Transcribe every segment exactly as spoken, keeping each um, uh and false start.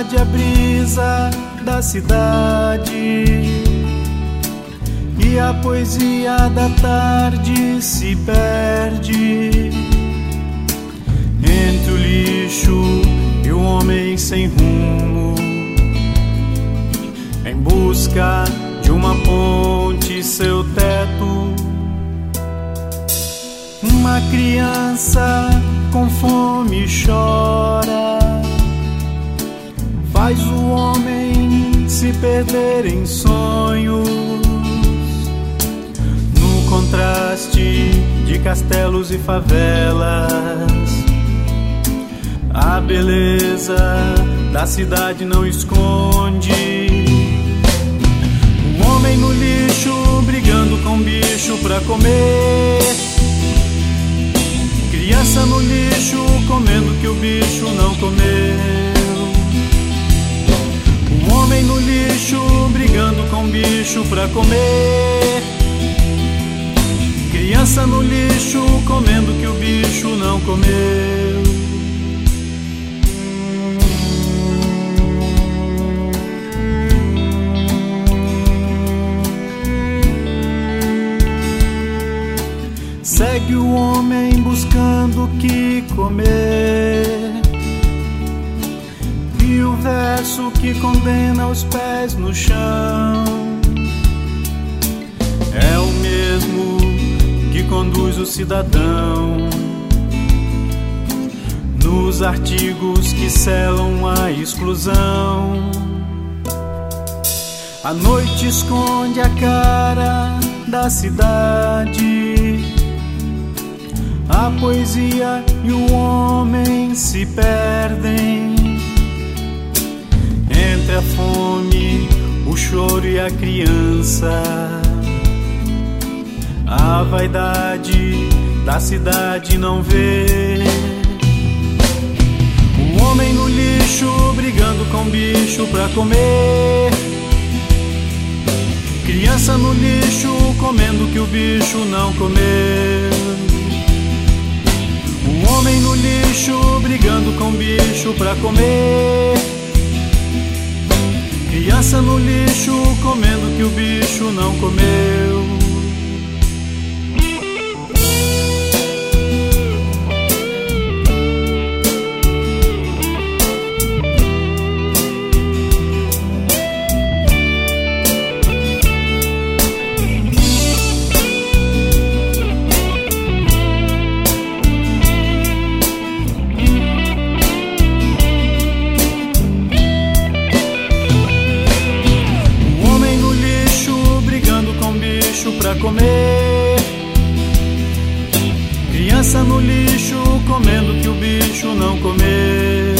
invade a brisa da cidade e a poesia da tarde se perde entre o lixo e o homem sem rumo, em busca de uma ponte, seu teto. Uma criança com fome chora, faz o homem se perder em sonhos, no contraste de castelos e favelas. A beleza da cidade não esconde o homem no lixo, brigando com bicho pra comer. Criança no lixo, comendo que o bicho não comeu. Um homem no lixo, brigando com bicho pra comer. Criança no lixo, comendo que o bicho não comeu. Segue o homem buscando o que comer, e o verso que condena os pés no chão é o mesmo que conduz o cidadão nos artigos que selam a exclusão. A noite esconde a cara da cidade, a poesia e o homem se perdem entre a fome, o choro e a criança. A vaidade da cidade não vê o homem no lixo, brigando com bicho pra comer. Criança no lixo, comendo que o bicho não comeu. Um homem no lixo, brigando com bicho pra comer. Criança no lixo, comendo que o bicho não comeu. Pra comer. Criança no lixo, comendo que o bicho não comeu.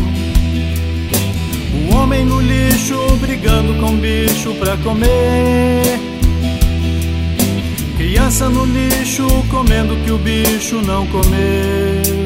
O homem no lixo, brigando com bicho pra comer. Criança no lixo, comendo que o bicho não comeu.